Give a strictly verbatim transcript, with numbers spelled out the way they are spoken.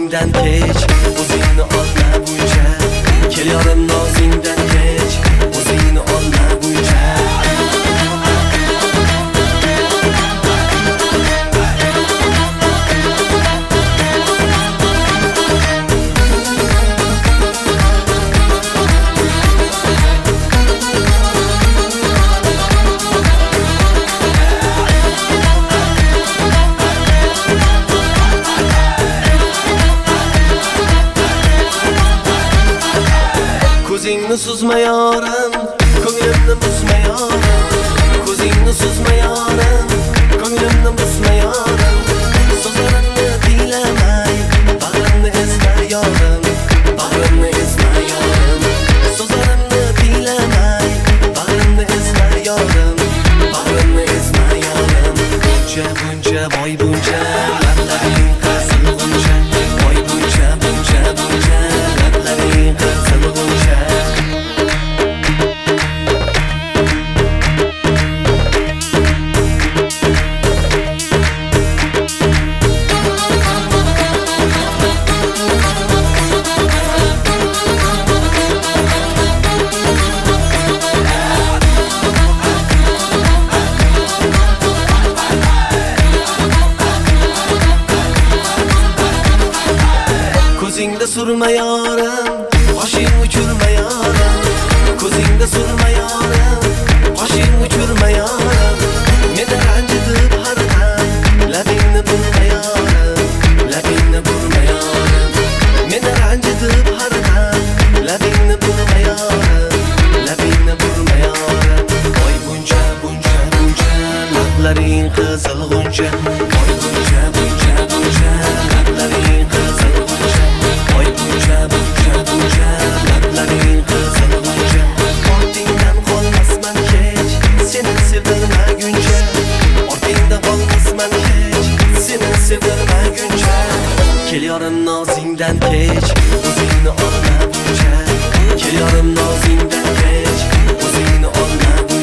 nozingdan kech, o'zingni olmaguncha. Kelyorim nozingdan kech, o'zingni olmaguncha. Ko'zingni suzma yorim, ko'nglimni buzma yorim. Ko'zingni suzma yorim, ko'nglimni buzma yorim. So'zlarimni tinglamay, bag'rimni ezma yorim. Bag'rimni ezma yorim. So'zlarimni tinglamay, bag'rimni ezma yorim. Bag'rimni ezma yorim. Buncha buncha voy buncha, lablaring qizilguncha. Voy buncha buncha buncha, lablaring qizilguncha. Ko'zingda surma yorim, qoshing uchirma yorim. Ko'zingda surma yorim, qoshing uchirma yorim. Meni ranjitib har dam, labingni burma yorim. Labingni burma yorim. Meni ranjitib har dam, labingni burma yorim. Labingni burma yorim. Voy buncha buncha buncha, lablaring qizilguncha. Voy buncha buncha buncha, lablaring qizilguncha. Voy buncha buncha buncha, lablaring qizilguncha. Ortingdan qolmasman hech, seni sevdirmaguncha. Ortingdan qolmasman hech, seni sevdirmaguncha. Kelyorim nozingdan kech, o'zingni olmaguncha. Kelyorim nozingdan kech, o'zingni olmaguncha.